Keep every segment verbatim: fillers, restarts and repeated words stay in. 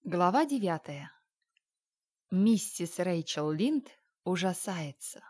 Глава девятая. Миссис Рэйчел Линд ужасается.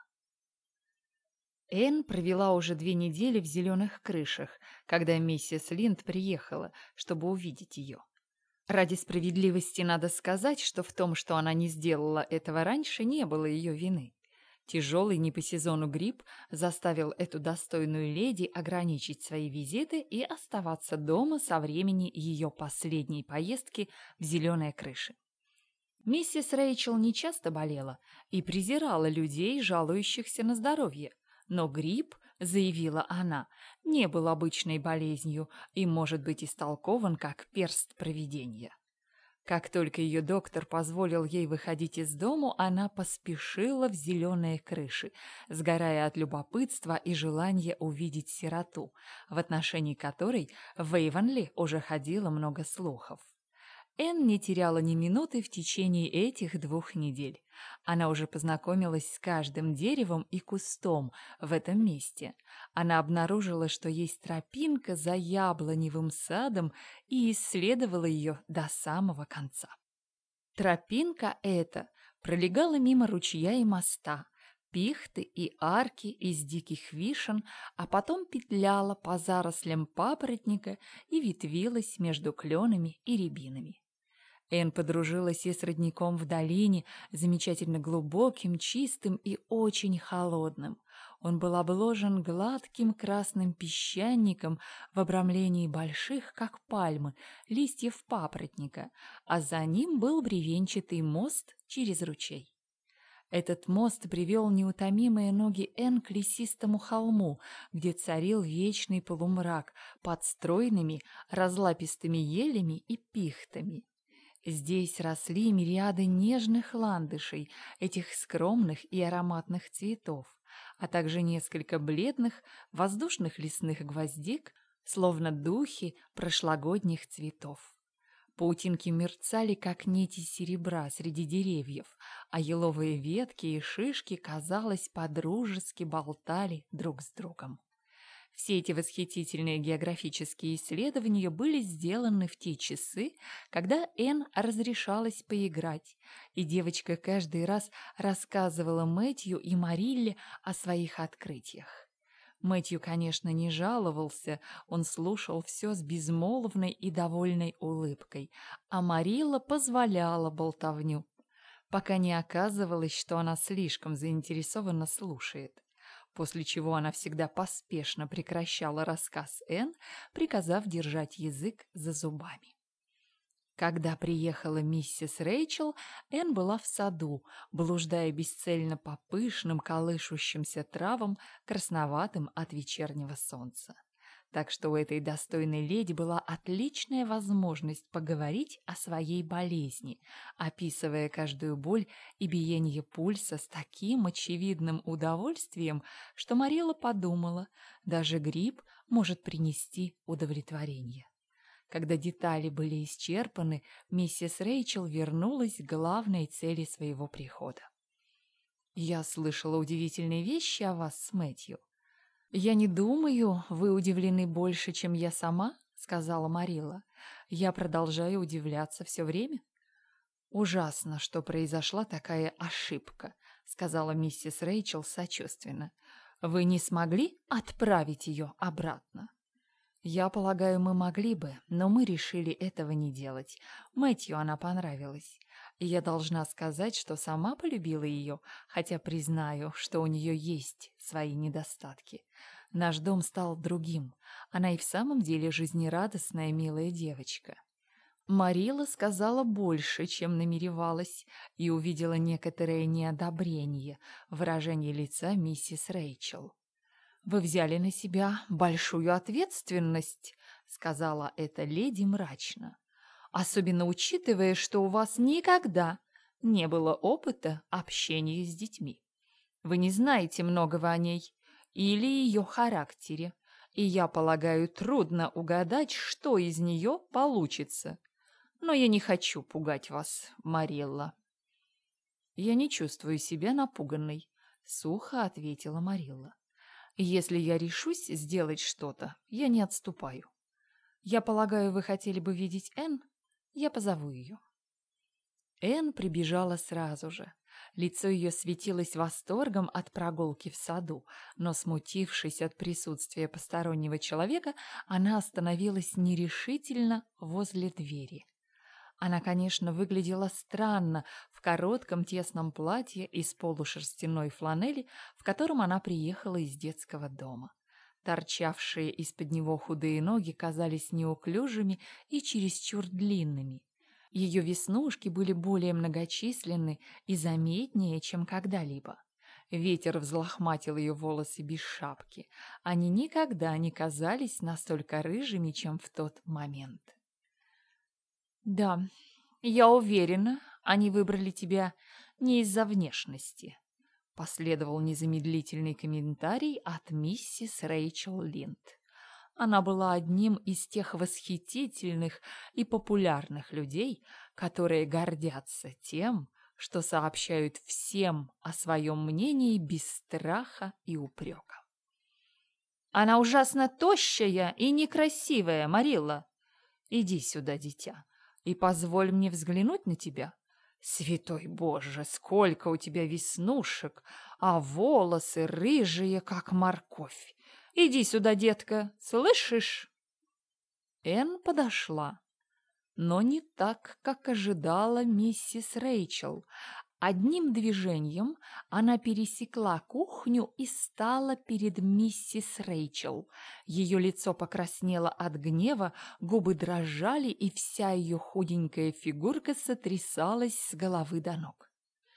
Энн провела уже две недели в зеленых крышах, когда миссис Линд приехала, чтобы увидеть ее. Ради справедливости надо сказать, что в том, что она не сделала этого раньше, не было ее вины. Тяжелый не по сезону грипп заставил эту достойную леди ограничить свои визиты и оставаться дома со времени ее последней поездки в зеленые крыши. Миссис Рэйчел нечасто болела и презирала людей, жалующихся на здоровье, но грипп, заявила она, не был обычной болезнью и может быть истолкован как перст провидения. Как только ее доктор позволил ей выходить из дому, она поспешила в зеленые крыши, сгорая от любопытства и желания увидеть сироту, в отношении которой в Эйвонли уже ходило много слухов. Энн не теряла ни минуты в течение этих двух недель. Она уже познакомилась с каждым деревом и кустом в этом месте. Она обнаружила, что есть тропинка за яблоневым садом, и исследовала ее до самого конца. Тропинка эта пролегала мимо ручья и моста, пихты и арки из диких вишен, а потом петляла по зарослям папоротника и ветвилась между кленами и рябинами. Энн подружилась и с родником в долине, замечательно глубоким, чистым и очень холодным. Он был обложен гладким красным песчаником в обрамлении больших, как пальмы, листьев папоротника, а за ним был бревенчатый мост через ручей. Этот мост привел неутомимые ноги Энн к лесистому холму, где царил вечный полумрак под стройными разлапистыми елями и пихтами. Здесь росли мириады нежных ландышей, этих скромных и ароматных цветов, а также несколько бледных воздушных лесных гвоздик, словно духи прошлогодних цветов. Паутинки мерцали, как нити серебра среди деревьев, а еловые ветки и шишки, казалось, подружески болтали друг с другом. Все эти восхитительные географические исследования были сделаны в те часы, когда Энн разрешалась поиграть, и девочка каждый раз рассказывала Мэтью и Марилле о своих открытиях. Мэтью, конечно, не жаловался, он слушал все с безмолвной и довольной улыбкой, а Марилла позволяла болтовню, пока не оказывалось, что она слишком заинтересованно слушает. После чего она всегда поспешно прекращала рассказ Энн, приказав держать язык за зубами. Когда приехала миссис Рэйчел, Энн была в саду, блуждая бесцельно по пышным колышущимся травам, красноватым от вечернего солнца. Так что у этой достойной леди была отличная возможность поговорить о своей болезни, описывая каждую боль и биение пульса с таким очевидным удовольствием, что Марилла подумала, даже грипп может принести удовлетворение. Когда детали были исчерпаны, миссис Рэйчел вернулась к главной цели своего прихода. «Я слышала удивительные вещи о вас с Мэтью. «Я не думаю, вы удивлены больше, чем я сама», — сказала Марилла. «Я продолжаю удивляться все время». «Ужасно, что произошла такая ошибка», — сказала миссис Рэйчел сочувственно. «Вы не смогли отправить ее обратно?» «Я полагаю, мы могли бы, но мы решили этого не делать. Мэтью она понравилась. И я должна сказать, что сама полюбила ее, хотя признаю, что у нее есть свои недостатки. Наш дом стал другим. Она и в самом деле жизнерадостная, милая девочка». Марилла сказала больше, чем намеревалась, и увидела некоторое неодобрение в выражении лица миссис Рэйчел. «Вы взяли на себя большую ответственность», — сказала эта леди мрачно, «особенно учитывая, что у вас никогда не было опыта общения с детьми. Вы не знаете многого о ней или ее характере, и, я полагаю, трудно угадать, что из нее получится. Но я не хочу пугать вас, Марилла». «Я не чувствую себя напуганной», — сухо ответила Марилла. «Если я решусь сделать что-то, я не отступаю. Я полагаю, вы хотели бы видеть Энн? Я позову ее». Энн прибежала сразу же. Лицо ее светилось восторгом от прогулки в саду, но, смутившись от присутствия постороннего человека, она остановилась нерешительно возле двери. Она, конечно, выглядела странно в коротком тесном платье из полушерстяной фланели, в котором она приехала из детского дома. Торчавшие из-под него худые ноги казались неуклюжими и чересчур длинными. Ее веснушки были более многочисленны и заметнее, чем когда-либо. Ветер взлохматил ее волосы без шапки. Они никогда не казались настолько рыжими, чем в тот момент. «Да, я уверена, они выбрали тебя не из-за внешности», — последовал незамедлительный комментарий от миссис Рэйчел Линд. Она была одним из тех восхитительных и популярных людей, которые гордятся тем, что сообщают всем о своем мнении без страха и упрека. «Она ужасно тощая и некрасивая, Марилла. Иди сюда, дитя, и позволь мне взглянуть на тебя. Святой Боже, сколько у тебя веснушек, а волосы рыжие, как морковь. Иди сюда, детка, слышишь?» Энн подошла, но не так, как ожидала миссис Рэйчел. Одним движением она пересекла кухню и стала перед миссис Рэйчел. Ее лицо покраснело от гнева, губы дрожали, и вся ее худенькая фигурка сотрясалась с головы до ног.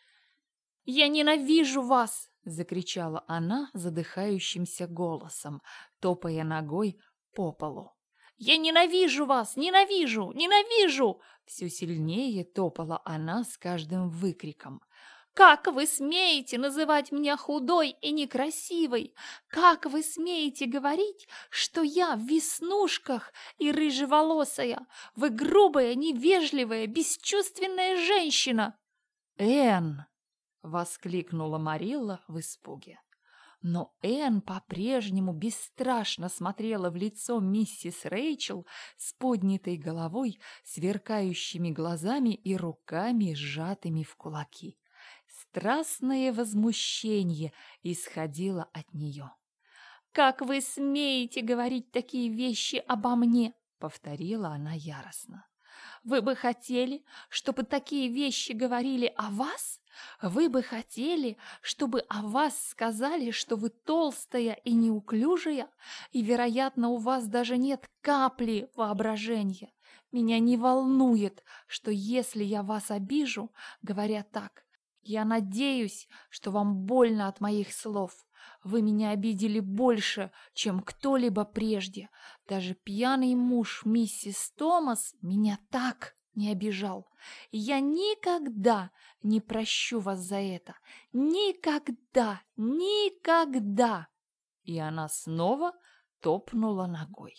«Я ненавижу вас!» — закричала она задыхающимся голосом, топая ногой по полу. «Я ненавижу вас! Ненавижу! Ненавижу!» Все сильнее топала она с каждым выкриком. «Как вы смеете называть меня худой и некрасивой? Как вы смеете говорить, что я в веснушках и рыжеволосая? Вы грубая, невежливая, бесчувственная женщина!» «Энн!» — воскликнула Марилла в испуге. Но Энн по-прежнему бесстрашно смотрела в лицо миссис Рэйчел с поднятой головой, сверкающими глазами и руками, сжатыми в кулаки. Страстное возмущение исходило от нее. «Как вы смеете говорить такие вещи обо мне?» — повторила она яростно. «Вы бы хотели, чтобы такие вещи говорили о вас? Вы бы хотели, чтобы о вас сказали, что вы толстая и неуклюжая, и, вероятно, у вас даже нет капли воображения. Меня не волнует, что если я вас обижу, говоря так, я надеюсь, что вам больно от моих слов. Вы меня обидели больше, чем кто-либо прежде. Даже пьяный муж миссис Томас меня так не обижал. И я никогда не прощу вас за это. Никогда, никогда!» И она снова топнула ногой.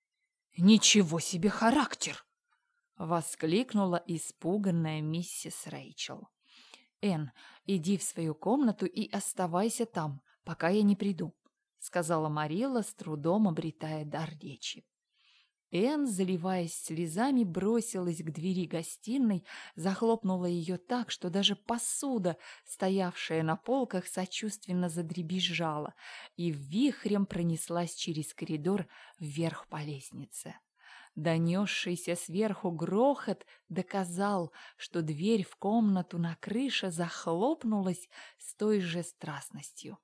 «Ничего себе характер!» — воскликнула испуганная миссис Рэйчел. «Энн, иди в свою комнату и оставайся там, пока я не приду», — сказала Марилла, с трудом обретая дар речи. Энн, заливаясь слезами, бросилась к двери гостиной, захлопнула ее так, что даже посуда, стоявшая на полках, сочувственно задребезжала, и вихрем пронеслась через коридор вверх по лестнице. Донесшийся сверху грохот доказал, что дверь в комнату на крыше захлопнулась с той же страстностью.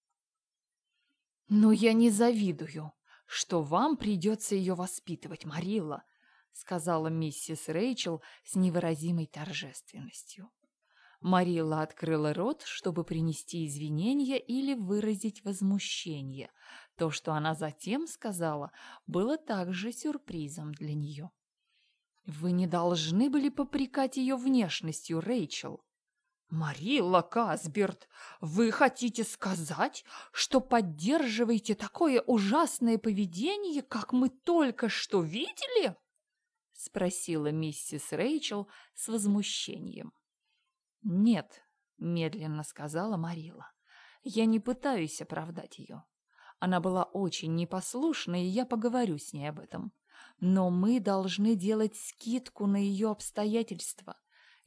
«Но я не завидую, что вам придется ее воспитывать, Марилла», — сказала миссис Рэйчел с невыразимой торжественностью. Марилла открыла рот, чтобы принести извинения или выразить возмущение. То, что она затем сказала, было также сюрпризом для нее. «Вы не должны были попрекать ее внешностью, Рэйчел». «Марилла Касберт, вы хотите сказать, что поддерживаете такое ужасное поведение, как мы только что видели?» — спросила миссис Рэйчел с возмущением. «Нет», — медленно сказала Марилла, — «я не пытаюсь оправдать ее. Она была очень непослушна, и я поговорю с ней об этом. Но мы должны делать скидку на ее обстоятельства.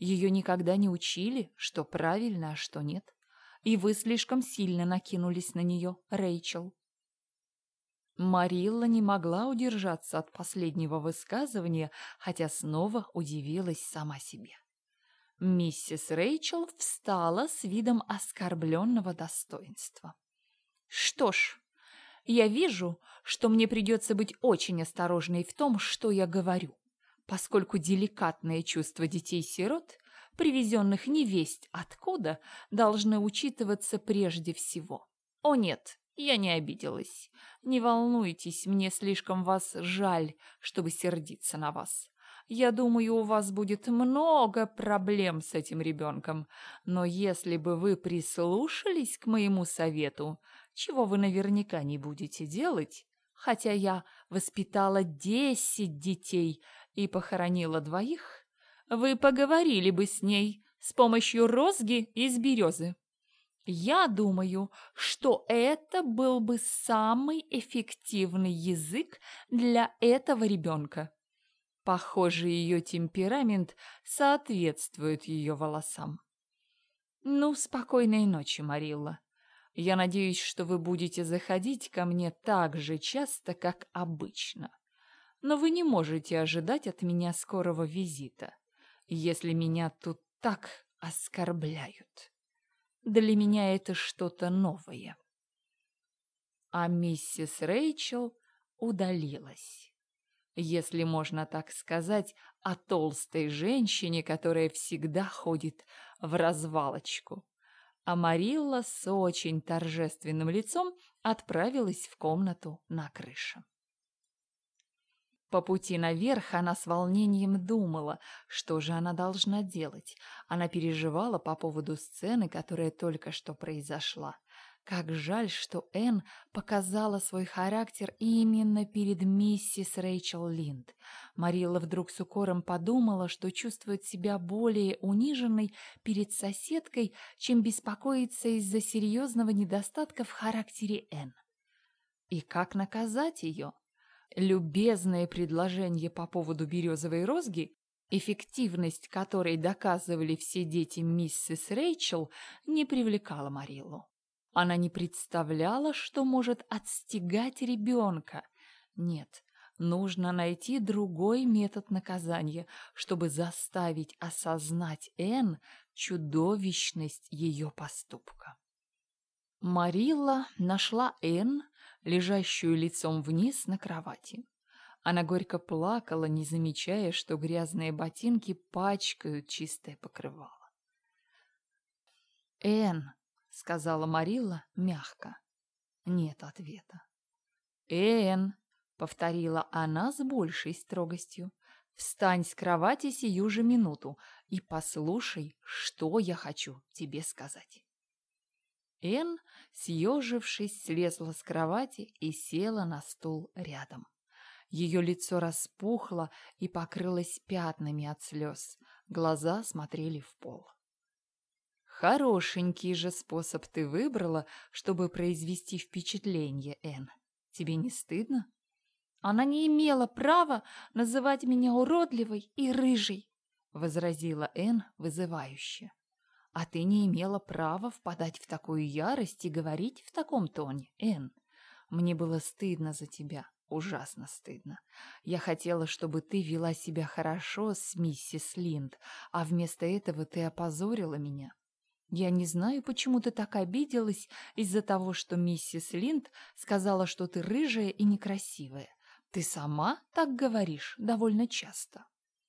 Ее никогда не учили, что правильно, а что нет. И вы слишком сильно накинулись на нее, Рэйчел». Марилла не могла удержаться от последнего высказывания, хотя снова удивилась сама себе. Миссис Рэйчел встала с видом оскорбленного достоинства. «Что ж, я вижу, что мне придется быть очень осторожной в том, что я говорю, поскольку деликатные чувства детей-сирот, привезенных невесть откуда, должны учитываться прежде всего. О нет, я не обиделась. Не волнуйтесь, мне слишком вас жаль, чтобы сердиться на вас. Я думаю, у вас будет много проблем с этим ребенком, но если бы вы прислушались к моему совету, чего вы наверняка не будете делать, хотя я воспитала десять детей и похоронила двоих, вы поговорили бы с ней с помощью розги из березы. Я думаю, что это был бы самый эффективный язык для этого ребенка. Похоже, ее темперамент соответствует ее волосам. Ну, спокойной ночи, Марилла. Я надеюсь, что вы будете заходить ко мне так же часто, как обычно. Но вы не можете ожидать от меня скорого визита, если меня тут так оскорбляют. Для меня это что-то новое». А миссис Рэйчел удалилась. Если можно так сказать о толстой женщине, которая всегда ходит в развалочку. А Марилла с очень торжественным лицом отправилась в комнату на крыше. По пути наверх она с волнением думала, что же она должна делать. Она переживала по поводу сцены, которая только что произошла. Как жаль, что Энн показала свой характер именно перед миссис Рэйчел Линд. Марилла вдруг с укором подумала, что чувствует себя более униженной перед соседкой, чем беспокоится из-за серьезного недостатка в характере Энн. И как наказать ее? Любезное предложение по поводу березовой розги, эффективность которой доказывали все дети миссис Рэйчел, не привлекала Мариллу. Она не представляла, что может отстегать ребенка. Нет, нужно найти другой метод наказания, чтобы заставить осознать Энн чудовищность ее поступка. Марилла нашла Энн, лежащую лицом вниз на кровати. Она горько плакала, не замечая, что грязные ботинки пачкают чистое покрывало. «Энн», — сказала Марилла мягко. Нет ответа. «Энн», — повторила она с большей строгостью, — «встань с кровати сию же минуту и послушай, что я хочу тебе сказать». Энн, съежившись, слезла с кровати и села на стул рядом. Ее лицо распухло и покрылось пятнами от слез. Глаза смотрели в пол. «Хорошенький же способ ты выбрала, чтобы произвести впечатление, Энн. Тебе не стыдно?» «Она не имела права называть меня уродливой и рыжей», — возразила Энн вызывающе. «А ты не имела права впадать в такую ярость и говорить в таком тоне, Энн. Мне было стыдно за тебя, ужасно стыдно. Я хотела, чтобы ты вела себя хорошо с миссис Линд, а вместо этого ты опозорила меня. Я не знаю, почему ты так обиделась из-за того, что миссис Линд сказала, что ты рыжая и некрасивая. Ты сама так говоришь довольно часто».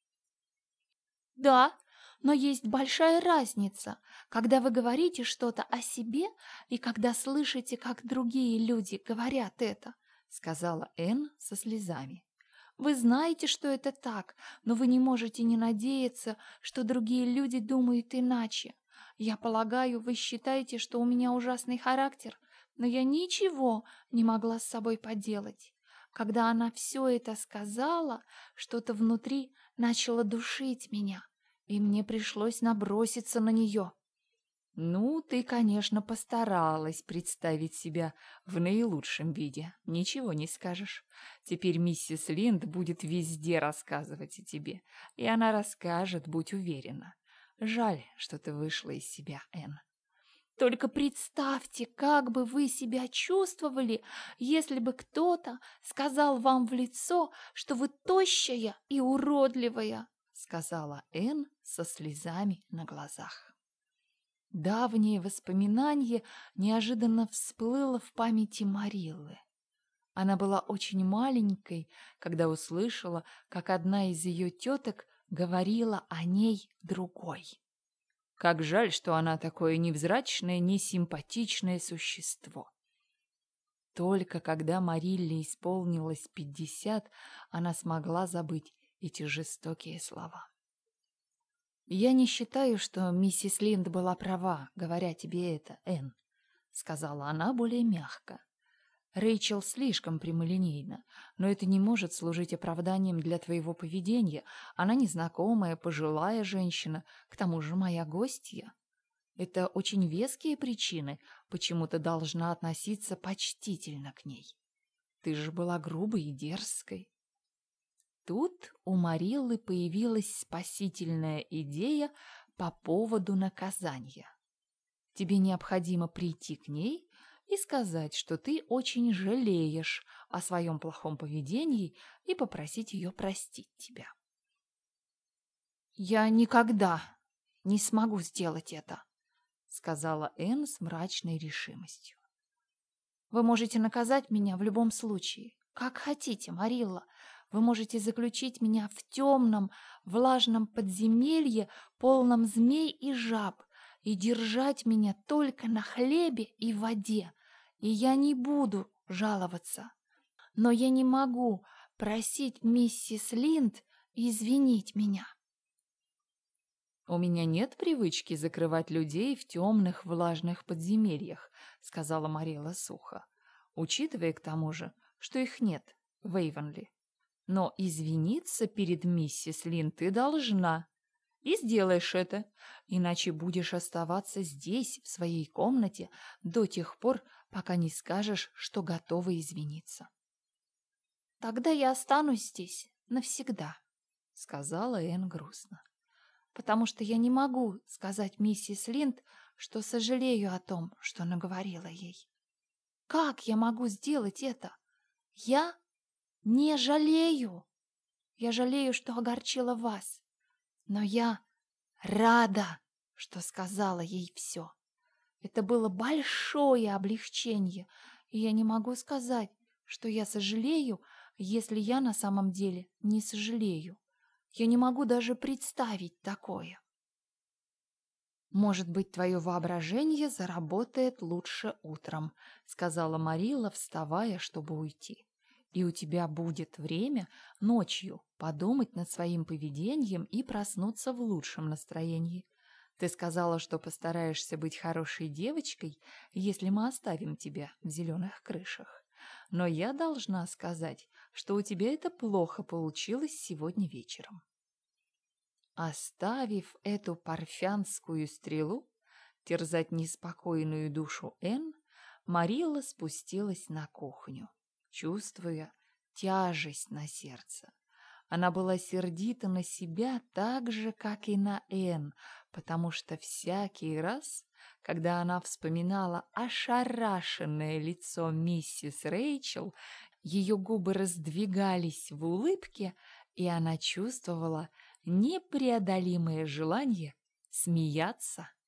«Да, но есть большая разница, когда вы говорите что-то о себе и когда слышите, как другие люди говорят это», — сказала Энн со слезами. «Вы знаете, что это так, но вы не можете не надеяться, что другие люди думают иначе. Я полагаю, вы считаете, что у меня ужасный характер, но я ничего не могла с собой поделать. Когда она все это сказала, что-то внутри начало душить меня, и мне пришлось наброситься на нее». «Ну, ты, конечно, постаралась представить себя в наилучшем виде. Ничего не скажешь. Теперь миссис Линд будет везде рассказывать о тебе. И она расскажет, будь уверена. Жаль, что ты вышла из себя, Энн. Только представьте, как бы вы себя чувствовали, если бы кто-то сказал вам в лицо, что вы тощая и уродливая, сказала Энн со слезами на глазах. Давнее воспоминание неожиданно всплыло в памяти Мариллы. Она была очень маленькой, когда услышала, как одна из ее теток говорила о ней другой. Как жаль, что она такое невзрачное, несимпатичное существо. Только когда Марилле исполнилось пятьдесят, она смогла забыть эти жестокие слова. «Я не считаю, что миссис Линд была права, говоря тебе это, Энн», — сказала она более мягко. «Рэйчел слишком прямолинейна, но это не может служить оправданием для твоего поведения. Она незнакомая, пожилая женщина, к тому же моя гостья. Это очень веские причины, почему ты должна относиться почтительно к ней. Ты же была грубой и дерзкой». Тут у Мариллы появилась спасительная идея по поводу наказания. Тебе необходимо прийти к ней и сказать, что ты очень жалеешь о своем плохом поведении, и попросить ее простить тебя. «Я никогда не смогу сделать это», — сказала Энн с мрачной решимостью. «Вы можете наказать меня в любом случае, как хотите, Марилла. Вы можете заключить меня в темном, влажном подземелье, полном змей и жаб, и держать меня только на хлебе и воде, и я не буду жаловаться. Но я не могу просить миссис Линд извинить меня». «У меня нет привычки закрывать людей в темных влажных подземельях», — сказала Марилла сухо, учитывая к тому же, что их нет в Эйвонли. «Но извиниться перед миссис Линд ты должна. И сделаешь это, иначе будешь оставаться здесь, в своей комнате, до тех пор, пока не скажешь, что готова извиниться». «Тогда я останусь здесь навсегда», — сказала Энн грустно. «потому что я не могу сказать миссис Линд, что сожалею о том, что наговорила ей. Как я могу сделать это? Я не жалею. Я жалею, что огорчила вас. Но я рада, что сказала ей все. Это было большое облегчение, и я не могу сказать, что я сожалею, если я на самом деле не сожалею. Я не могу даже представить такое». «Может быть, твое воображение заработает лучше утром», — сказала Марилла, вставая, чтобы уйти. «И у тебя будет время ночью подумать над своим поведением и проснуться в лучшем настроении. Ты сказала, что постараешься быть хорошей девочкой, если мы оставим тебя в зеленых крышах. Но я должна сказать, что у тебя это плохо получилось сегодня вечером». Оставив эту парфянскую стрелу терзать неспокойную душу Энн, Марилла спустилась на кухню, чувствуя тяжесть на сердце. Она была сердита на себя так же, как и на Энн, потому что всякий раз, когда она вспоминала ошарашенное лицо миссис Рэйчел, ее губы раздвигались в улыбке, и она чувствовала непреодолимое желание смеяться